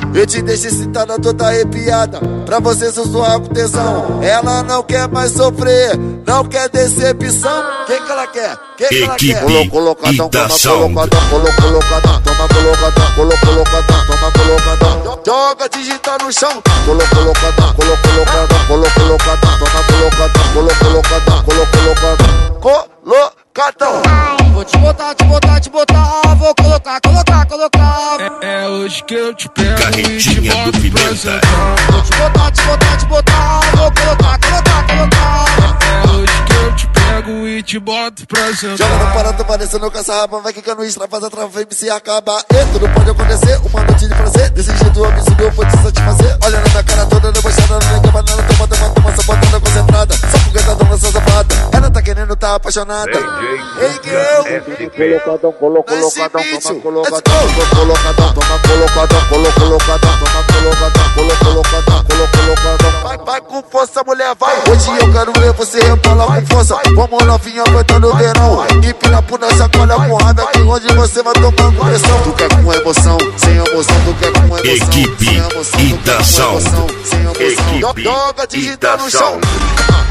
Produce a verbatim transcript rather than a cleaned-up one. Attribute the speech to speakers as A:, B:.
A: Eu te deixo excitada, toda arrepiada, pra você sussurrar com tesão. Ela não quer mais sofrer, não quer decepção. Quem que ela quer? Quem que ela quer?
B: Equipe
A: Colocadão, toma
B: Itação.
A: colocadão, colocadão, toma colocadão, colocadão, toma colocadão. Joga digital no chão. Colocadão, colocadão, colocadão, toma colocadão, colocadão, colocadão, colocadão.
C: Vou te botar, te botar, te botar, vou colocar, colocar, colocar.
D: É, é hoje que eu te pego
B: Carretinha
D: e te boto
B: do
D: pra
B: Pimenta.
D: sentar.
C: Vou te botar, te botar, te botar, vou colocar, colocar, colocar.
D: É hoje que eu te pego e te boto pra
A: Joga no
D: sentar.
A: parado, parecendo caça-rapa, vai quicando isso, faz a trava, M C acaba. E tudo pode acontecer, uma noite de prazer. Desse jeito absurdo eu vou te satisfazer. Olha na minha cara toda, debochada, não nega banana, toma, toma, toma, essa botada concentrada. Só porque tá dando essa safada, ela tá querendo, tá apaixonada. Ei, girl! Colocadão, colocadão, toma colocadão, colocadão, toma colocadão, colocadão, toma colocadão, colocadão, colocadão. Vai, vai com força, mulher, vai. Hoje eu quero ver você rebolar com força. Vamos novinha aguentando o verão. Empina por nessa cola com raiva, que hoje você vai tomar pressão. Tu quer com emoção, sem emoção, tu quer com emoção.
B: Equipe
A: Sem emoção, tu quer com
B: Itação.
A: emoção, sem emoção.
B: Equipe
A: Joga digital no
B: Itação.
A: chão.